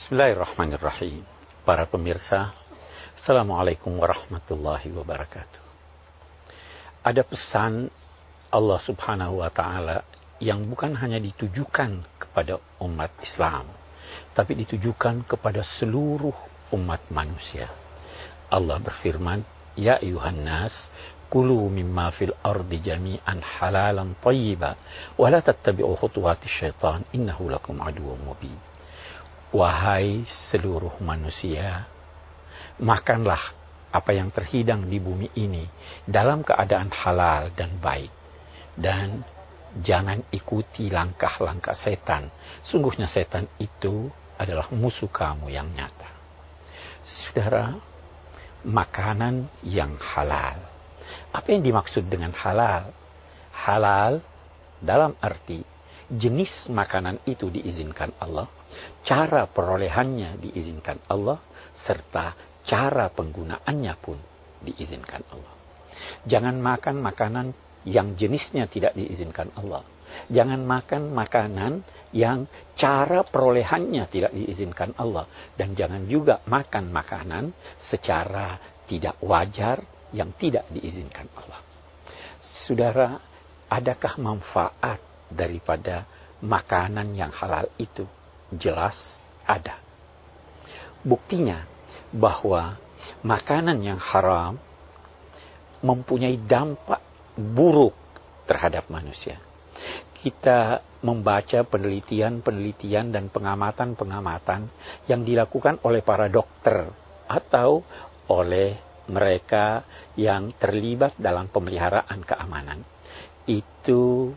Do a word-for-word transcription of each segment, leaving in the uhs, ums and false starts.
Bismillahirrahmanirrahim. Para pemirsa, Assalamualaikum warahmatullahi wabarakatuh. Ada pesan Allah subhanahu wa ta'ala yang bukan hanya ditujukan kepada umat Islam, tapi ditujukan kepada seluruh umat manusia. Allah berfirman, Ya ayuhan nas, kulu mimma fil ardi jami'an halalan tayyiba, wa la tattabi'u khutuwatis syaitan, innahu lakum aduwwum mubin. Wahai seluruh manusia, makanlah apa yang terhidang di bumi ini dalam keadaan halal dan baik. Dan jangan ikuti langkah-langkah setan. Sungguhnya setan itu adalah musuh kamu yang nyata. Saudara, makanan yang halal. Apa yang dimaksud dengan halal? Halal dalam arti jenis makanan itu diizinkan Allah, cara perolehannya diizinkan Allah, serta cara penggunaannya pun diizinkan Allah. Jangan makan makanan yang jenisnya tidak diizinkan Allah. Jangan makan makanan yang cara perolehannya tidak diizinkan Allah. Dan jangan juga makan makanan secara tidak wajar yang tidak diizinkan Allah. Saudara, adakah manfaat daripada makanan yang halal itu? Jelas ada. Buktinya bahwa makanan yang haram mempunyai dampak buruk terhadap manusia. Kita membaca penelitian-penelitian dan pengamatan-pengamatan yang dilakukan oleh para dokter atau oleh mereka yang terlibat dalam pemeliharaan keamanan. Itu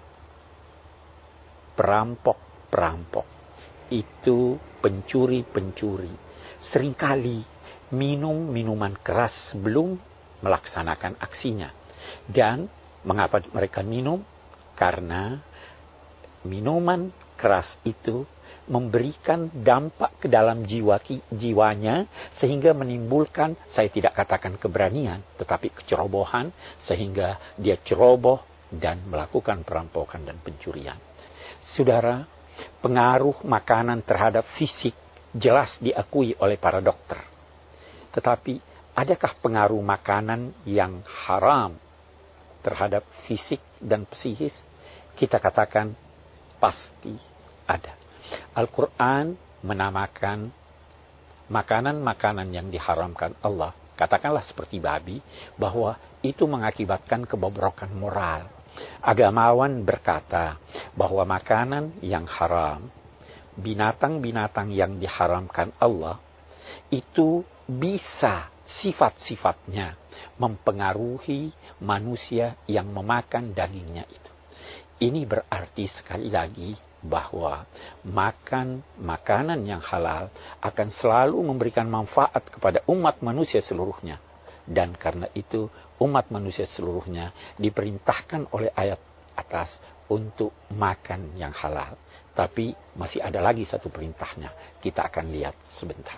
perampok-perampok, itu pencuri-pencuri, seringkali minum minuman keras sebelum melaksanakan aksinya. Dan mengapa mereka minum? Karena minuman keras itu memberikan dampak ke dalam jiwa jiwanya sehingga menimbulkan, saya tidak katakan keberanian, tetapi kecerobohan, sehingga dia ceroboh dan melakukan perampokan dan pencurian. Saudara, pengaruh makanan terhadap fisik jelas diakui oleh para dokter. Tetapi adakah pengaruh makanan yang haram terhadap fisik dan psikis? Kita katakan pasti ada. Al-Quran menamakan makanan-makanan yang diharamkan Allah, katakanlah seperti babi, bahwa itu mengakibatkan kebobrokan moral. Agamawan berkata bahwa makanan yang haram, binatang-binatang yang diharamkan Allah, itu bisa sifat-sifatnya mempengaruhi manusia yang memakan dagingnya itu. Ini berarti sekali lagi bahwa makan makanan yang halal akan selalu memberikan manfaat kepada umat manusia seluruhnya. Dan karena itu umat manusia seluruhnya diperintahkan oleh ayat atas untuk makan yang halal. Tapi masih ada lagi satu perintahnya. Kita akan lihat sebentar.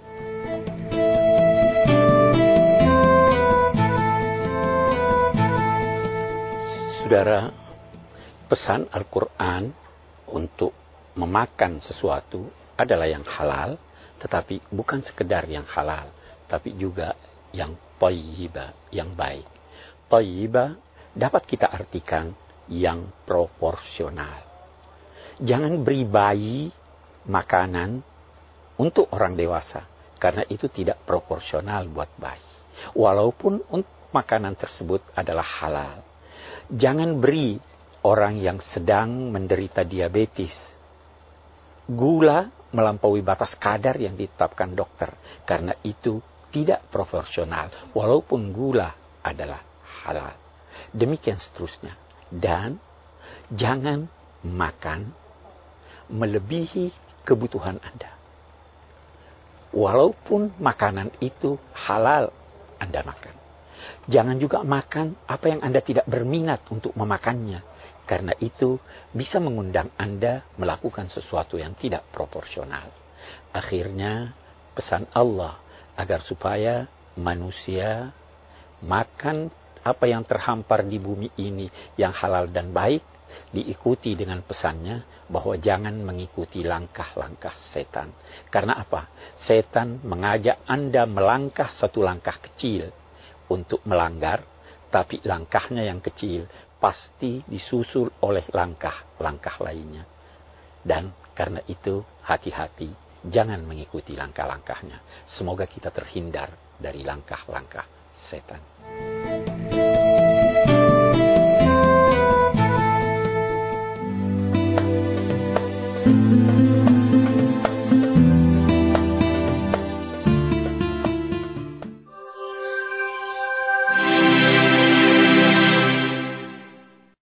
Saudara, pesan Al-Quran untuk memakan sesuatu adalah yang halal, tetapi bukan sekedar yang halal, tapi juga yang thayyibah, yang baik. Thayyibah dapat kita artikan yang proporsional. Jangan beri bayi makanan untuk orang dewasa, karena itu tidak proporsional buat bayi. Walaupun makanan tersebut adalah halal. Jangan beri orang yang sedang menderita diabetes gula melampaui batas kadar yang ditetapkan dokter, karena itu tidak proporsional, walaupun gula adalah halal. Demikian seterusnya. Dan jangan makan melebihi kebutuhan Anda. Walaupun makanan itu halal, Anda makan. Jangan juga makan apa yang Anda tidak berminat untuk memakannya, karena itu bisa mengundang Anda melakukan sesuatu yang tidak proporsional. Akhirnya, pesan Allah agar supaya manusia makan apa yang terhampar di bumi ini yang halal dan baik, diikuti dengan pesannya bahwa jangan mengikuti langkah-langkah setan. Karena apa? Setan mengajak Anda melangkah satu langkah kecil untuk melanggar, tapi langkahnya yang kecil pasti disusul oleh langkah-langkah lainnya. Dan karena itu hati-hati, jangan mengikuti langkah-langkahnya. Semoga kita terhindar dari langkah-langkah setan.